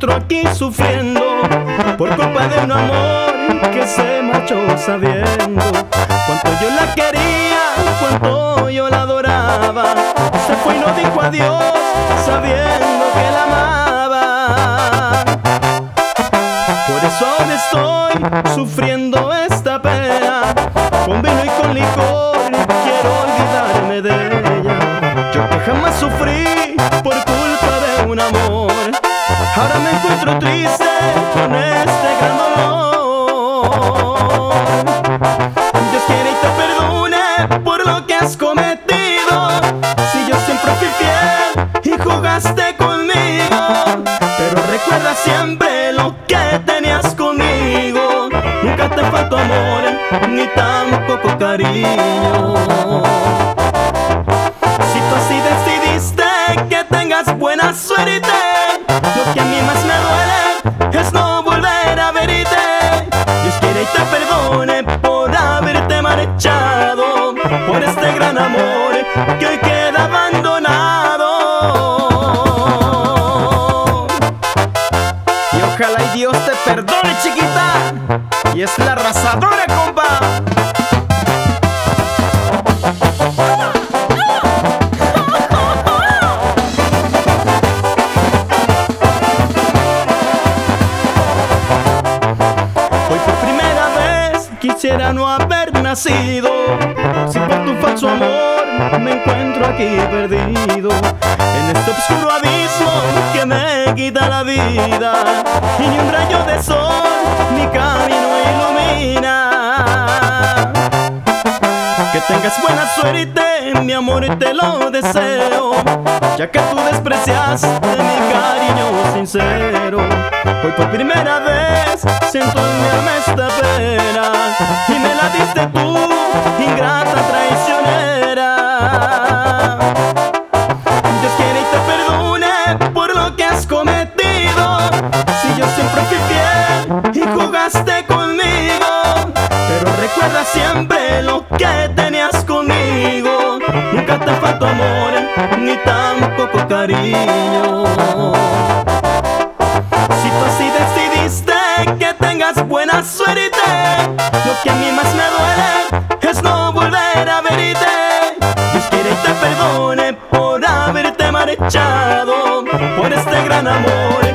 encuentro aquí sufriendo por culpa de un amor que se marchó sabiendo cuánto yo la quería, cuánto yo la adoraba. Se fue y no dijo adiós sabiendo que la amaba. Por eso ahora estoy sufriendo esta pena, con vino y con licor quiero olvidarme de ella. Yo que jamás sufrí por culpa de un amor, ahora me encuentro triste con este gran dolor. Dios quiere y te perdone por lo que has cometido, si yo siempre fui fiel y jugaste conmigo. Pero recuerda siempre lo que tenías conmigo, nunca te faltó amor ni tampoco cariño. Si tú así decidiste que tengas buena suerte, lo que a mí más me duele es no volver a verte. Dios quiere y te perdone por haberte marchado, por este gran amor que hoy queda abandonado. Y ojalá y Dios te perdone, chiquita, y es la arrasadora, compa. Quisiera no haber nacido, si por tu falso amor me encuentro aquí perdido, en este oscuro abismo que me quita la vida, y ni un rayo de sol mi camino ilumina. Que tengas buena suerte, mi amor, te lo deseo, ya que tú despreciaste mi cariño sincero. Hoy por primera vez siento en mi alma esta pena, y me la diste tú, ingrata traicionera. Dios quiere y te perdone por lo que has cometido, si yo siempre fui fiel y jugaste conmigo. Pero recuerda siempre lo que tenías conmigo, nunca te faltó amor ni tampoco cariño. Si tú así decidiste que tengas buena suerte, lo que a mí más me duele es no volver a verte. Dios quiere y te perdone por haberte marchado, por este gran amor